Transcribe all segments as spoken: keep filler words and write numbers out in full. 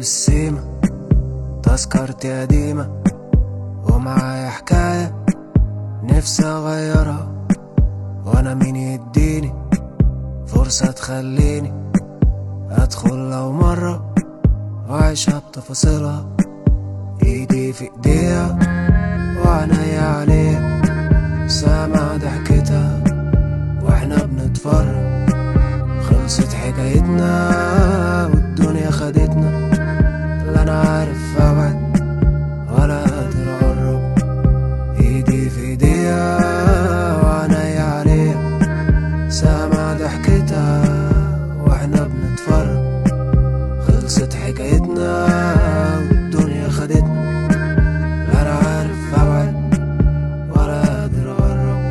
السيمة تذكرتي قديمة ومعايا حكاية نفسي اغيرها، وانا مين يديني فرصة تخليني ادخل لو مرة وعيشها بتفاصيلها، ايدي في ايديها وعينيا عليها، سامع ضحكتها واحنا بنتفرج، خلصت حكايتنا والدنيا خدتنا، لا انا عارف ابعد ولا قادر اقرب، ايدي في ايديها وعينيا عليها، سامع ضحكتها واحنا بنتفرج، خلصت حكايتنا والدنيا خدتنا، لا انا عارف ابعد ولا قادر اقرب.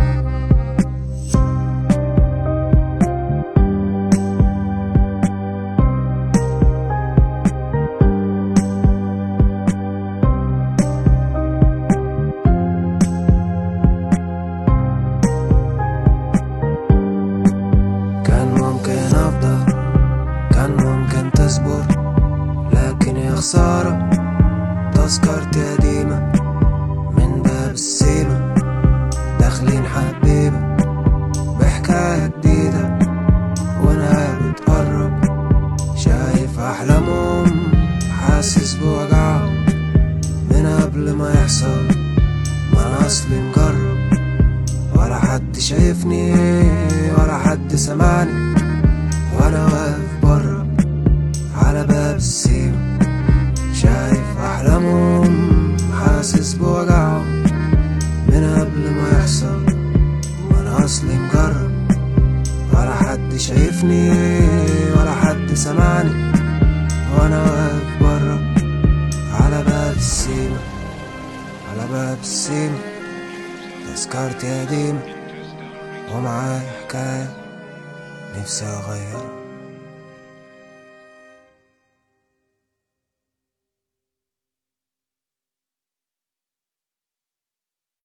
كان ممكن افضل، كان ممكن تصبر، لكن يا خسارة تذكرتي قديمة من باب السيمة، داخلين حبيبة بحكاية جديدة وانا بتقرب، شايف احلامهم حاسس بوجعهم من قبل ما يحصل، ما انا اصلي مجرب، ولا حد شايفني ولا حد سمعني، وانا واقف برا على باب السيما، شايف احلامهم حاسس بوجعهم من قبل ما يحصل، ما انا اصلي مجرب، ولا حد شايفني ولا حد سمعني، وانا واقف برا على باب السيما، على باب السيما تذكرتي قديمة ومعايا حكاية نفسي اغيرها.